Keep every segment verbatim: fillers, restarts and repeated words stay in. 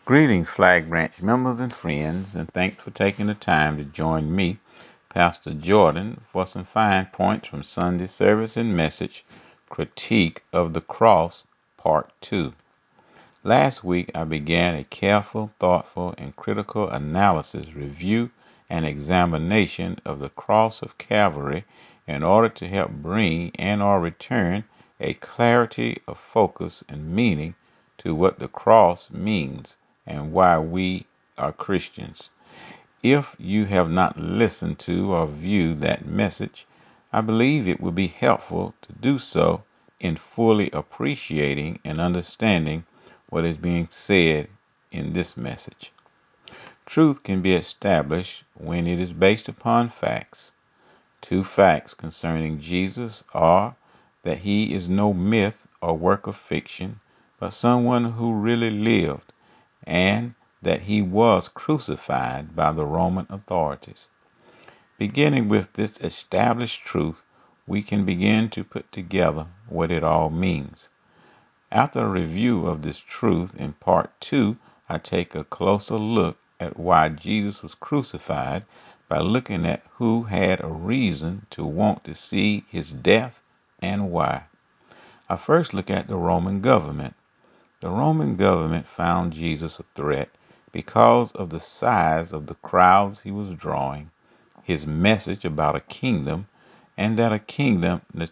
Greetings, Flag Branch members and friends, and thanks for taking the time to join me, Pastor Jordan, for some fine points from Sunday service and message, Critique of the Cross, Part two. Last week I began a careful, thoughtful, and critical analysis, review, and examination of the cross of Calvary in order to help bring and or return a clarity of focus and meaning to what the cross means and why we are Christians. If you have not listened to or viewed that message, I believe it would be helpful to do so in fully appreciating and understanding what is being said in this message. Truth can be established when it is based upon facts. Two facts concerning Jesus are that he is no myth or work of fiction, but someone who really lived, and that he was crucified by the Roman authorities. Beginning with this established truth, we can begin to put together what it all means. After a review of this truth in part two, I take a closer look at why Jesus was crucified by looking at who had a reason to want to see his death and why. I first look at the Roman government. The Roman government found Jesus a threat because of the size of the crowds he was drawing, his message about a kingdom, and that a kingdom ne-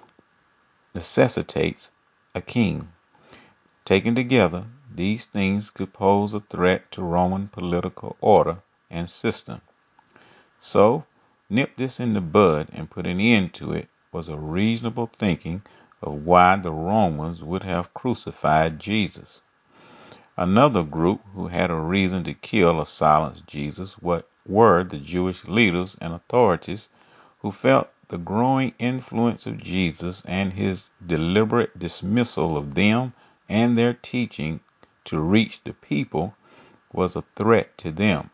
necessitates a king. Taken together, these things could pose a threat to Roman political order and system. So, nip this in the bud and put an end to it was a reasonable thinking of why the Romans would have crucified Jesus. Another group who had a reason to kill or silence Jesus were the Jewish leaders and authorities who felt the growing influence of Jesus and his deliberate dismissal of them and their teaching to reach the people was a threat to them.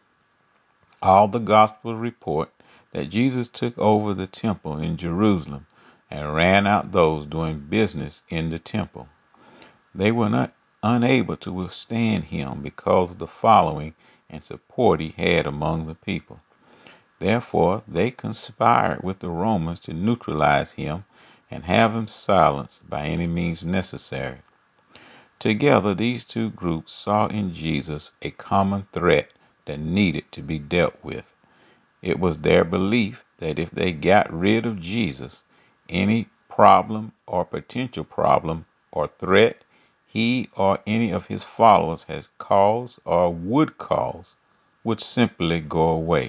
All the Gospels report that Jesus took over the temple in Jerusalem and ran out those doing business in the temple. They were not unable to withstand him because of the following and support he had among the people. Therefore, they conspired with the Romans to neutralize him and have him silenced by any means necessary. Together, these two groups saw in Jesus a common threat that needed to be dealt with. It was their belief that if they got rid of Jesus, any problem or potential problem or threat he or any of his followers has caused or would cause would simply go away.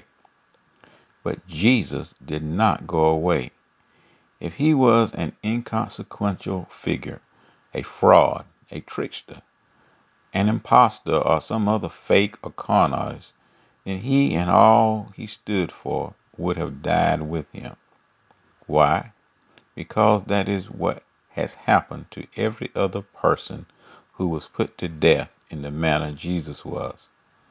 But Jesus did not go away. If he was an inconsequential figure, a fraud, a trickster, an impostor, or some other fake or con artist, then he and all he stood for would have died with him. Why? Because that is what has happened to every other person who was put to death in the manner Jesus was.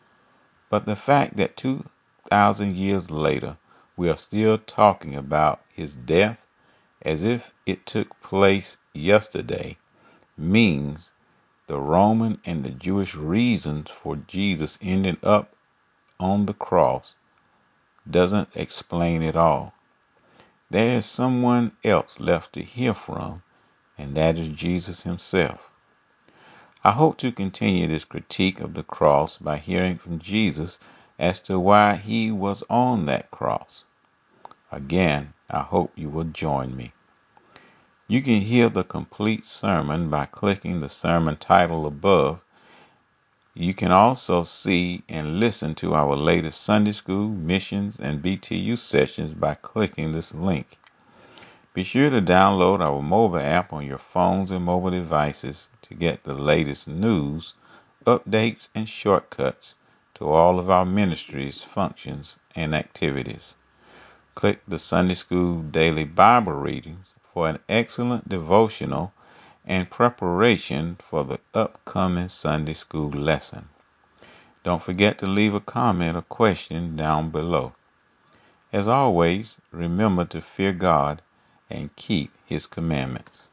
But the fact that two thousand years later we are still talking about his death as if it took place yesterday means the Roman and the Jewish reasons for Jesus ending up on the cross doesn't explain it all. There is someone else left to hear from, and that is Jesus himself. I hope to continue this critique of the cross by hearing from Jesus as to why he was on that cross. Again, I hope you will join me. You can hear the complete sermon by clicking the sermon title above. You can also see and listen to our latest Sunday School, Missions, and B T U sessions by clicking this link. Be sure to download our mobile app on your phones and mobile devices to get the latest news, updates, and shortcuts to all of our ministries, functions, and activities. Click the Sunday School Daily Bible Readings for an excellent devotional and preparation for the upcoming Sunday School lesson. Don't forget to leave a comment or question down below. As always, remember to fear God and keep his commandments.